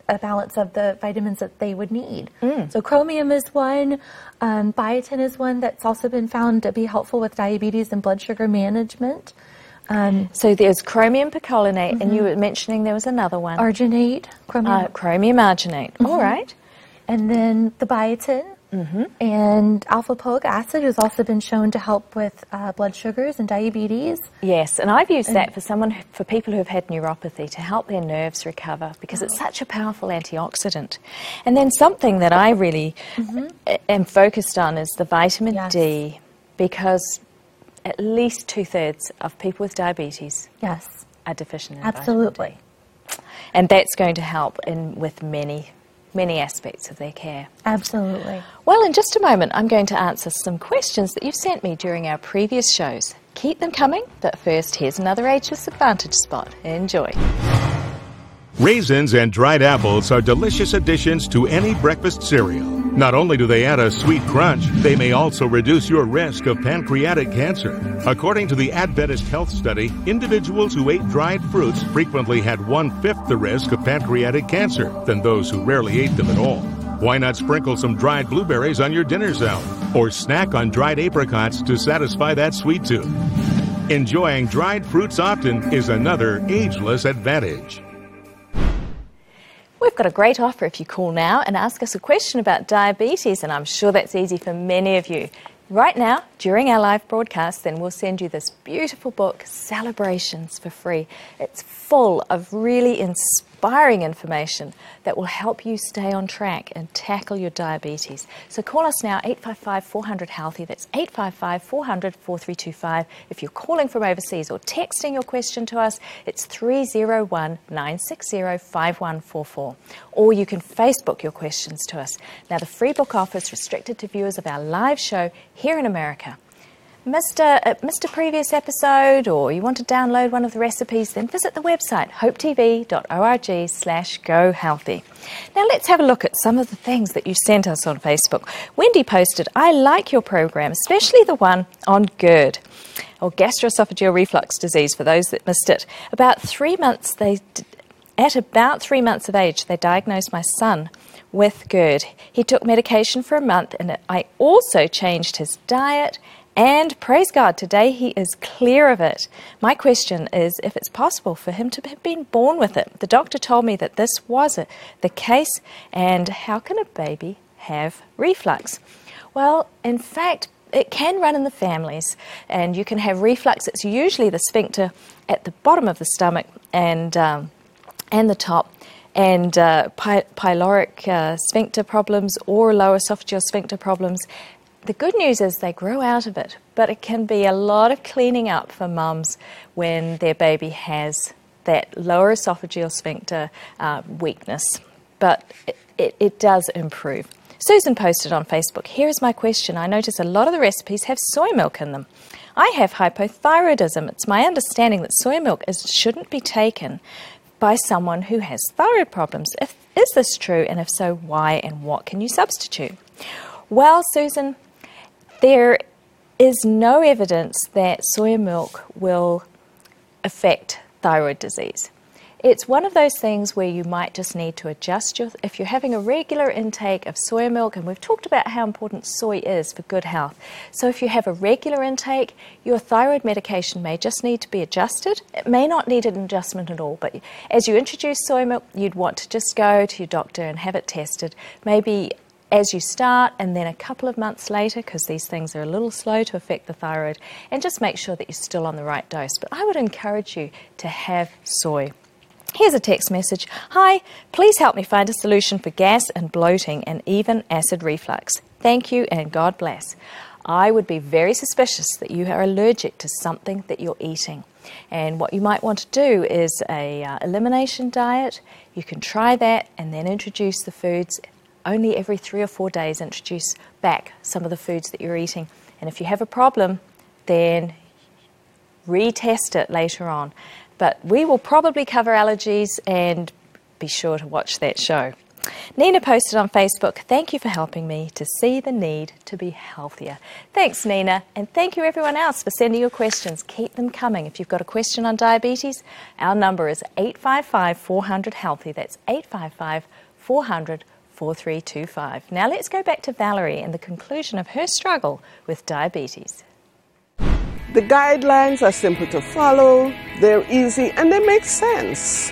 a balance of the vitamins that they would need. Mm. So chromium is one, um, biotin is one that's also been found to be helpful with diabetes and blood sugar management. Um, so there's chromium picolinate, mm-hmm. and you were mentioning there was another one. Arginate. Chromium, uh, chromium arginate. Mm-hmm. All right. And then the biotin. Mm-hmm. And alpha-lipoic acid has also been shown to help with uh, blood sugars and diabetes. Yes, and I've used and that for someone, who, for people who have had neuropathy to help their nerves recover because oh. it's such a powerful antioxidant. And then something that I really mm-hmm. am focused on is the vitamin yes. D, because at least two-thirds of people with diabetes yes. are deficient in Absolutely. vitamin D. And that's going to help in with many many aspects of their care. Absolutely. Well, in just a moment, I'm going to answer some questions that you've sent me during our previous shows. Keep them coming, but first, here's another Ageless Advantage spot. Enjoy. Raisins and dried apples are delicious additions to any breakfast cereal. Not only do they add a sweet crunch, they may also reduce your risk of pancreatic cancer. According to the Adventist Health Study, individuals who ate dried fruits frequently had one-fifth the risk of pancreatic cancer than those who rarely ate them at all. Why not sprinkle some dried blueberries on your dinner salad, or snack on dried apricots to satisfy that sweet tooth? Enjoying dried fruits often is another ageless advantage. We've got a great offer if you call now and ask us a question about diabetes, and I'm sure that's easy for many of you. Right now, during our live broadcast, then we'll send you this beautiful book, Celebrations, for free. It's full of really inspiring information that will help you stay on track and tackle your diabetes. So call us now, eight five five, four hundred, healthy. That's eight five five, four hundred, four three two five. If you're calling from overseas or texting your question to us, it's three zero one, nine six zero, five one four four. Or you can Facebook your questions to us. Now, the free book offer is restricted to viewers of our live show here in America. Missed a, uh, missed a previous episode, or you want to download one of the recipes, then visit the website hope t v dot org slash go healthy. Now let's have a look at some of the things that you sent us on Facebook. Wendy posted, I like your program, especially the one on GERD, or gastroesophageal reflux disease, for those that missed it. About three months, they, at about three months of age, they diagnosed my son with GERD. He took medication for a month, and I also changed his diet. And praise God, today he is clear of it. My question is if it's possible for him to have been born with it. The doctor told me that this was it, the case, and how can a baby have reflux? Well, in fact, it can run in the families, and you can have reflux. It's usually the sphincter at the bottom of the stomach and, um, and the top. And uh, py- pyloric uh, sphincter problems or lower esophageal sphincter problems. The good news is they grow out of it, but it can be a lot of cleaning up for mums when their baby has that lower esophageal sphincter uh, weakness. But it, it, it does improve. Susan posted on Facebook, here is my question. I notice a lot of the recipes have soy milk in them. I have hypothyroidism. It's my understanding that soy milk is, shouldn't be taken by someone who has thyroid problems. If, is this true? And if so, why and what can you substitute? Well, Susan, there is no evidence that soy milk will affect thyroid disease. It's one of those things where you might just need to adjust your, if you're having a regular intake of soy milk, and we've talked about how important soy is for good health. So if you have a regular intake, your thyroid medication may just need to be adjusted. It may not need an adjustment at all, but as you introduce soy milk, you'd want to just go to your doctor and have it tested. Maybe as you start, and then a couple of months later, because these things are a little slow to affect the thyroid, and just make sure that you're still on the right dose. But I would encourage you to have soy. Here's a text message. Hi, please help me find a solution for gas and bloating and even acid reflux. Thank you and God bless. I would be very suspicious that you are allergic to something that you're eating. And what you might want to do is a uh, elimination diet. You can try that and then introduce the foods. Only every three or four days introduce back some of the foods that you're eating. And if you have a problem, then retest it later on. But we will probably cover allergies, and be sure to watch that show. Nina posted on Facebook, thank you for helping me to see the need to be healthier. Thanks, Nina. And thank you, everyone else, for sending your questions. Keep them coming. If you've got a question on diabetes, our number is eight five five, four hundred, healthy. That's eight five five, four hundred, four three two five. Now let's go back to Valerie and the conclusion of her struggle with diabetes. The guidelines are simple to follow, they're easy, and they make sense.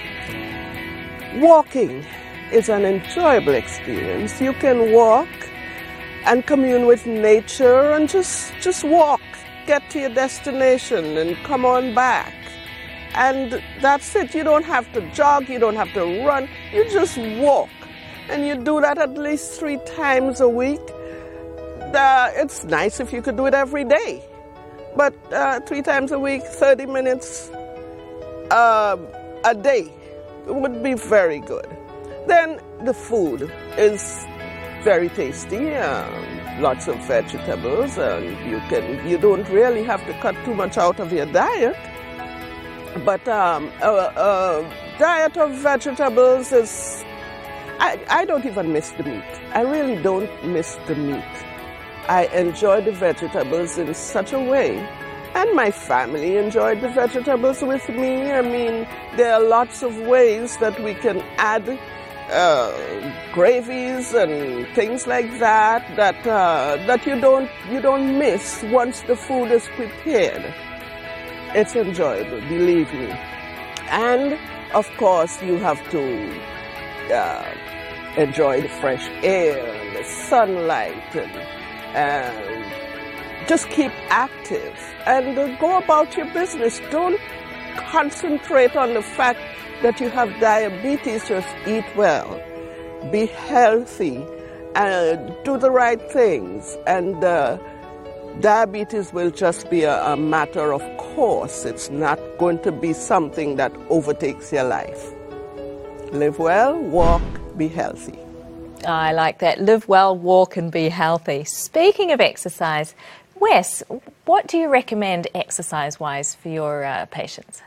Walking is an enjoyable experience. You can walk and commune with nature and just, just walk, get to your destination and come on back. And that's it. You don't have to jog, you don't have to run, you just walk. And you do that at least three times a week. Uh, it's nice if you could do it every day. But uh, three times a week, thirty minutes uh, a day would be very good. Then the food is very tasty, um, lots of vegetables, and you can you don't really have to cut too much out of your diet. But um, a, a diet of vegetables is, I, I don't even miss the meat. I really don't miss the meat. I enjoy the vegetables in such a way, and my family enjoyed the vegetables with me. I mean, there are lots of ways that we can add uh, gravies and things like that that uh, that you don't you don't miss once the food is prepared. It's enjoyable, believe me. And of course, you have to uh, enjoy the fresh air and the sunlight and. And just keep active and uh, go about your business. Don't concentrate on the fact that you have diabetes. Just eat well, be healthy, and do the right things. And uh, diabetes will just be a, a matter of course. It's not going to be something that overtakes your life. Live well, walk, be healthy. I like that. Live well, walk and be healthy. Speaking of exercise, Wes, what do you recommend exercise-wise for your uh, patients?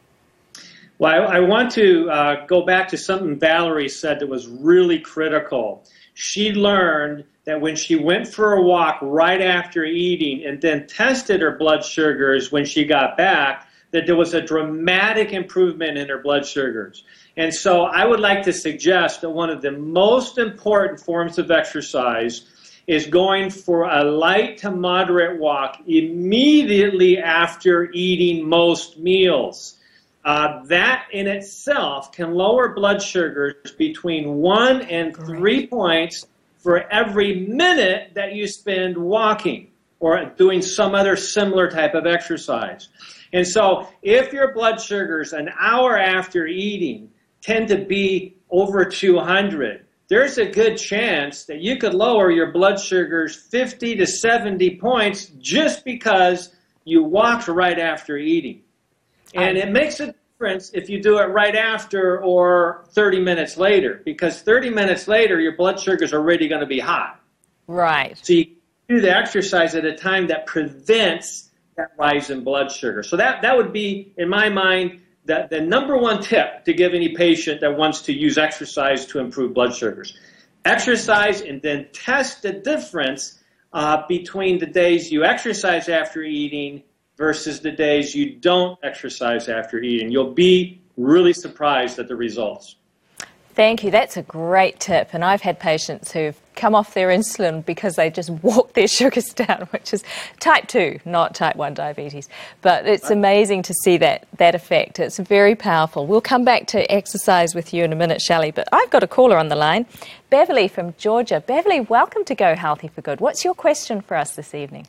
Well, I, I want to uh, go back to something Valerie said that was really critical. She learned that when she went for a walk right after eating and then tested her blood sugars when she got back, that there was a dramatic improvement in her blood sugars. And so I would like to suggest that one of the most important forms of exercise is going for a light to moderate walk immediately after eating most meals. Uh, that in itself can lower blood sugars between one and three points for every minute that you spend walking or doing some other similar type of exercise. And so if your blood sugars an hour after eating tend to be over two hundred, there's a good chance that you could lower your blood sugars fifty to seventy points just because you walked right after eating. And it makes a difference if you do it right after or thirty minutes later, because thirty minutes later your blood sugars are already going to be high. Right. So you do the exercise at a time that prevents that rise in blood sugar. So that, that would be, in my mind, the, the number one tip to give any patient that wants to use exercise to improve blood sugars. Exercise and then test the difference uh, between the days you exercise after eating versus the days you don't exercise after eating. You'll be really surprised at the results. Thank you. That's a great tip. And I've had patients who've come off their insulin because they just walked their sugars down, which is type two, not type one diabetes. But it's amazing to see that, that effect. It's very powerful. We'll come back to exercise with you in a minute, Shelley. But I've got a caller on the line, Beverly from Georgia. Beverly, welcome to Go Healthy for Good. What's your question for us this evening?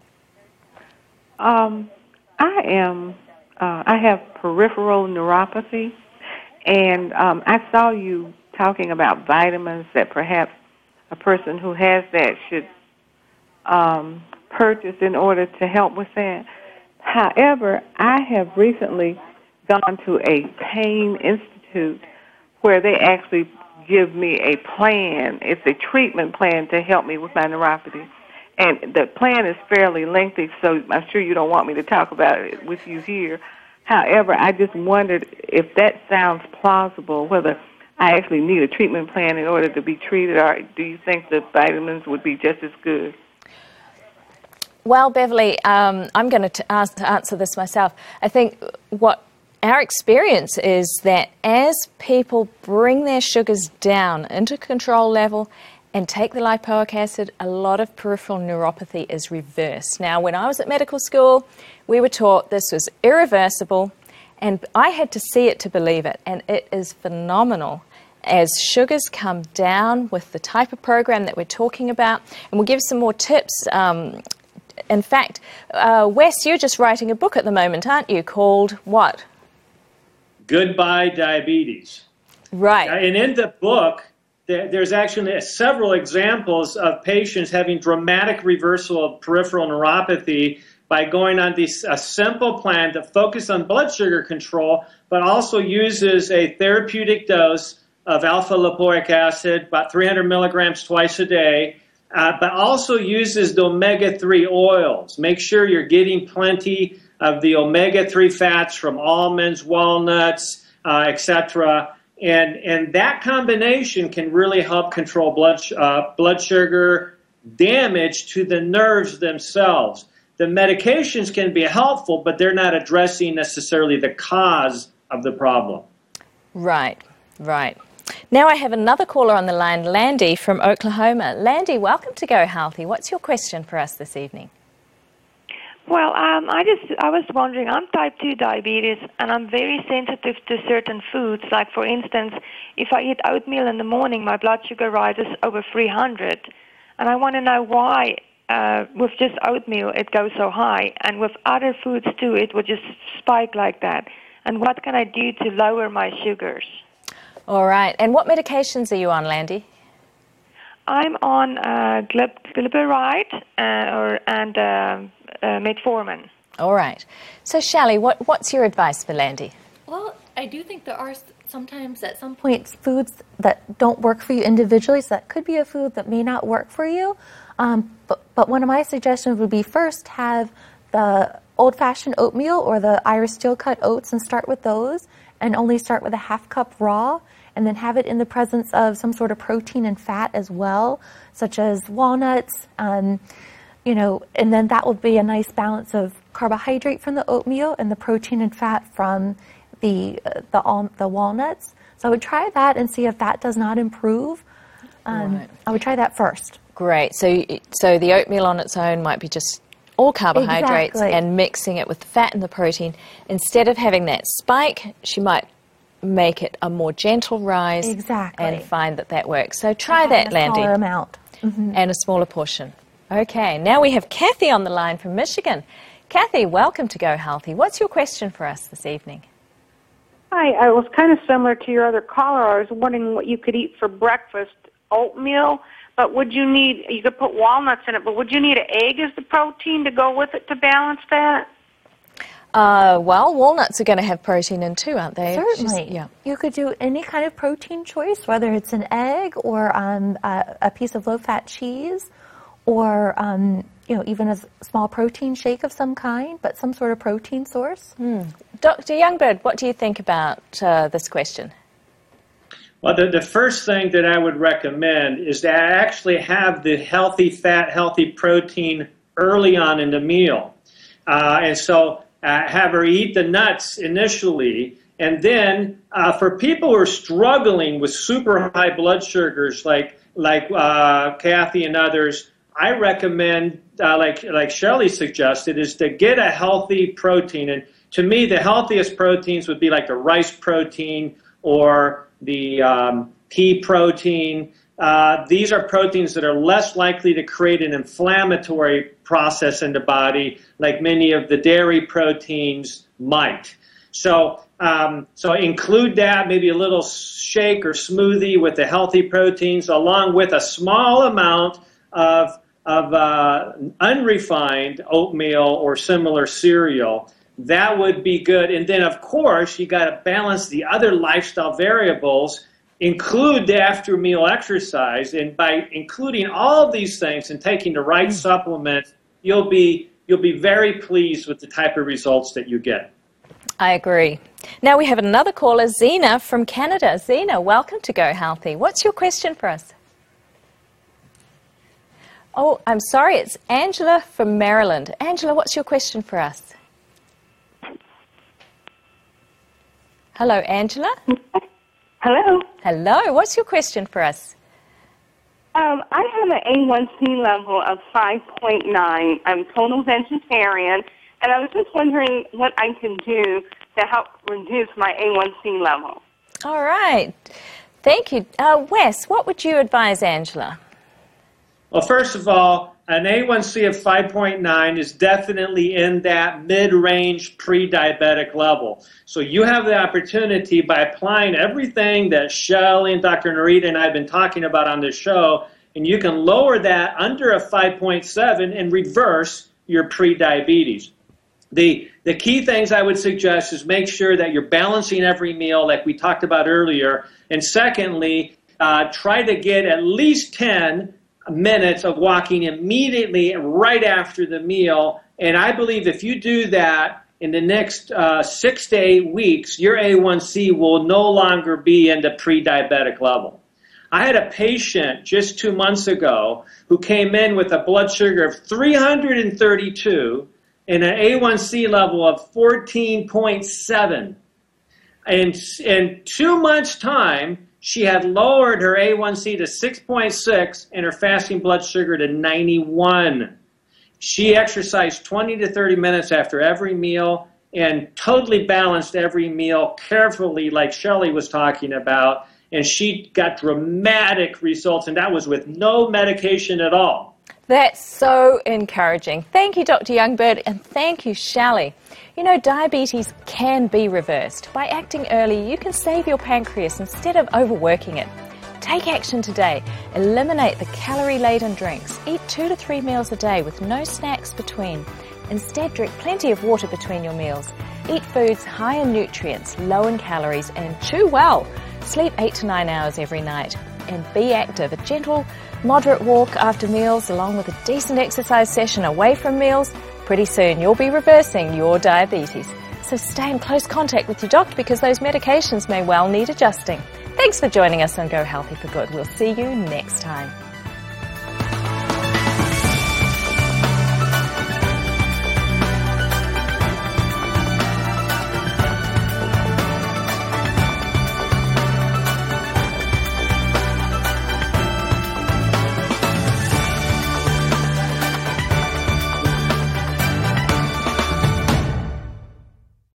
Um, I am, uh, I have peripheral neuropathy, and um, I saw you talking about vitamins that perhaps a person who has that should um, purchase in order to help with that. However, I have recently gone to a pain institute where they actually give me a plan. It's a treatment plan to help me with my neuropathy. And the plan is fairly lengthy, so I'm sure you don't want me to talk about it with you here. However, I just wondered if that sounds plausible, whether I actually need a treatment plan in order to be treated, or do you think the vitamins would be just as good? Well, Beverly, um, I'm going to ask to answer this myself. I think what our experience is that as people bring their sugars down into control level and take the lipoic acid, a lot of peripheral neuropathy is reversed. Now, when I was at medical school, we were taught this was irreversible, and I had to see it to believe it, and it is phenomenal as sugars come down with the type of program that we're talking about. And we'll give some more tips. Um, in fact, uh, Wes, you're just writing a book at the moment, aren't you, called what? Goodbye Diabetes. Right. And in the book, there, there's actually several examples of patients having dramatic reversal of peripheral neuropathy by going on this, a simple plan that focuses on blood sugar control, but also uses a therapeutic dose of alpha lipoic acid, about three hundred milligrams twice a day, uh, but also uses the omega three oils. Make sure you're getting plenty of the omega three fats from almonds, walnuts, uh, et cetera. And, and that combination can really help control blood, uh, blood sugar damage to the nerves themselves. The medications can be helpful, but they're not addressing necessarily the cause of the problem. Right, right. Now I have another caller on the line, Landy from Oklahoma. Landy, welcome to Go Healthy. What's your question for us this evening? Well, um, I just I was wondering, I'm type two diabetes, and I'm very sensitive to certain foods. Like, for instance, if I eat oatmeal in the morning, my blood sugar rises over three hundred. And I want to know why uh, with just oatmeal it goes so high, and with other foods too, it would just spike like that. And what can I do to lower my sugars? All right. And what medications are you on, Landy? I'm on uh, glip- glyburide uh, or, and uh, uh, metformin. All right. So, Shelley, what, what's your advice for Landy? Well, I do think there are sometimes at some points foods that don't work for you individually, so that could be a food that may not work for you. Um, but, but one of my suggestions would be first have the old-fashioned oatmeal or the Irish steel-cut oats and start with those, and only start with a half cup raw, and then have it in the presence of some sort of protein and fat as well, such as walnuts, um, you know, and then that will be a nice balance of carbohydrate from the oatmeal and the protein and fat from the uh, the, um, the walnuts. So I would try that and see if that does not improve. Um, right. I would try that first. Great. So, so the oatmeal on its own might be just all carbohydrates, exactly, and mixing it with the fat and the protein. Instead of having that spike, she might make it a more gentle rise, exactly, and find that that works. So try that, a Landy. Smaller amount. Mm-hmm. And a smaller portion. Okay, now we have Kathy on the line from Michigan. Kathy, welcome to Go Healthy. What's your question for us this evening? Hi, I was kind of similar to your other caller. I was wondering what you could eat for breakfast. Oatmeal, but would you need, you could put walnuts in it, but would you need an egg as the protein to go with it to balance that? Uh, well, walnuts are going to have protein in too, aren't they? Certainly. She's, yeah. You could do any kind of protein choice, whether it's an egg or um, a, a piece of low-fat cheese, or um, you know, even a small protein shake of some kind, but some sort of protein source. Hmm. Doctor Youngbird, what do you think about uh, this question? Well, the, the first thing that I would recommend is to actually have the healthy fat, healthy protein early on in the meal. Uh, and so uh, have her eat the nuts initially. And then uh, for people who are struggling with super high blood sugars like like uh, Kathy and others, I recommend, uh, like, like Shelley suggested, is to get a healthy protein. And to me, the healthiest proteins would be like the rice protein or the um, pea protein. Uh, these are proteins that are less likely to create an inflammatory process in the body, like many of the dairy proteins might. So, um, so include that, maybe a little shake or smoothie with the healthy proteins, along with a small amount of of uh, unrefined oatmeal or similar cereal. That would be good. And then, of course, you got to balance the other lifestyle variables, include the after meal exercise, and by including all of these things and taking the right mm. supplements, you'll be you'll be very pleased with the type of results that you get. I agree. Now we have another caller, Zena from Canada. Zena, welcome to Go Healthy. What's your question for us? Oh, I'm sorry, it's Angela from Maryland. Angela, what's your question for us? Hello, Angela. Hello. Hello, what's your question for us? Um, I have an A one C level of five point nine. I'm total vegetarian, and I was just wondering what I can do to help reduce my A one C level. All right. Thank you. Uh, Wes, what would you advise Angela? Well, first of all, an A one C of five point nine is definitely in that mid-range pre-diabetic level. So you have the opportunity by applying everything that Shelley and Doctor Narita and I have been talking about on this show, and you can lower that under a five point seven and reverse your pre-diabetes. The, the key things I would suggest is make sure that you're balancing every meal like we talked about earlier. And secondly, uh, try to get at least ten minutes of walking immediately right after the meal. And I believe if you do that in the next uh, six to eight weeks, your A one C will no longer be in the pre-diabetic level. I had a patient just two months ago who came in with a blood sugar of three hundred thirty-two and an A one C level of fourteen point seven. And in two months' time, she had lowered her A one C to six point six and her fasting blood sugar to ninety-one. She exercised twenty to thirty minutes after every meal and totally balanced every meal carefully like Shelley was talking about. And she got dramatic results, and that was with no medication at all. That's so encouraging. Thank you, Doctor Youngbird, and thank you, Shelley. You know, diabetes can be reversed. By acting early, you can save your pancreas instead of overworking it. Take action today. Eliminate the calorie-laden drinks. Eat two to three meals a day with no snacks between. Instead, drink plenty of water between your meals. Eat foods high in nutrients, low in calories, and chew well. Sleep eight to nine hours every night. And be active. A gentle, moderate walk after meals, along with a decent exercise session away from meals. Pretty soon you'll be reversing your diabetes. So stay in close contact with your doctor because those medications may well need adjusting. Thanks for joining us on Go Healthy for Good. We'll see you next time.